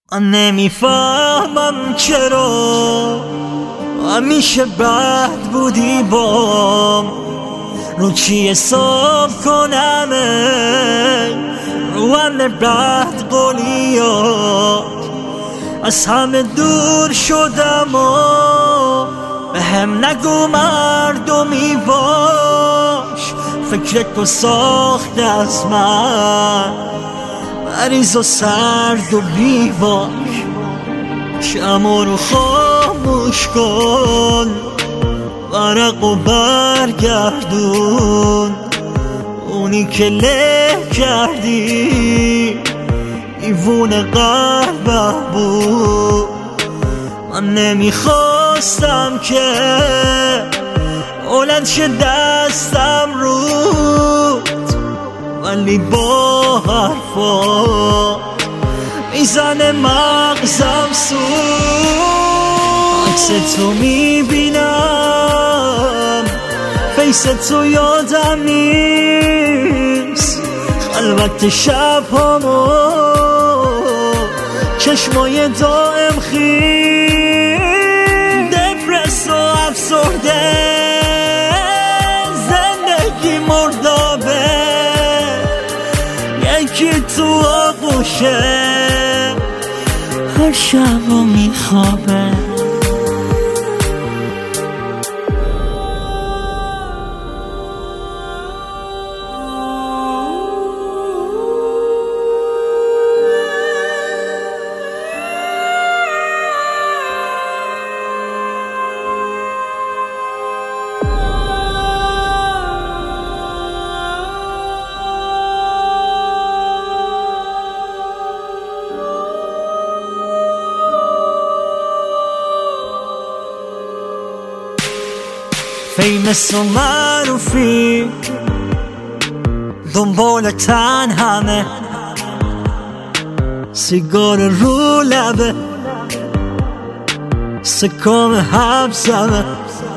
من نمیفهمم چرا همیشه بد بودی بام، رو چی حساب کنم رو هم بد قولیات. از همه دور شدم و به هم نگو مردمی باش، فکر تو ساخت از من مریض و سرد و بیباک. شمع رو خاموش کن، ورق و برگردون، اونی که له کردی ایوون قلبم بود. من نمیخواستم که بلند شه دستم رود، ولی با حرفا میزنه مغزم سود. عکس تو میبینم، فیس تو یادم نیست، خلوت شب همو چشمای دائم خیز. دپرس و افسرده زندگی مردابه، یکی تو آغوشه هر شب و میخوابه. فیمس و معروفی دنبال تن همه، سیگار رو لبه سکام حبسمه،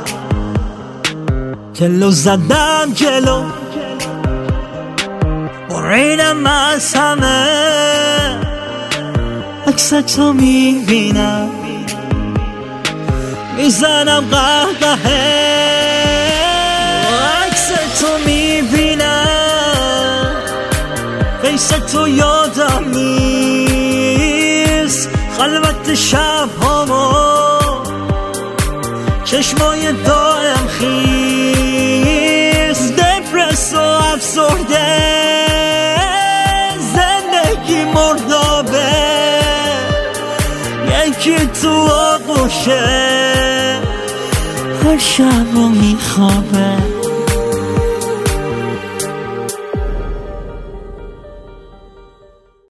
کلو زدم جلو بریدم از همه. عکس تو میبینم میزنم قهقهه، عکس تو میبینم فیس تو یادم نیست، خلوت شب همو چشمای دائم خیز. دپرس و افسرده زندگی مردابه، یکی تو آغوشه هر شب و میخوابه.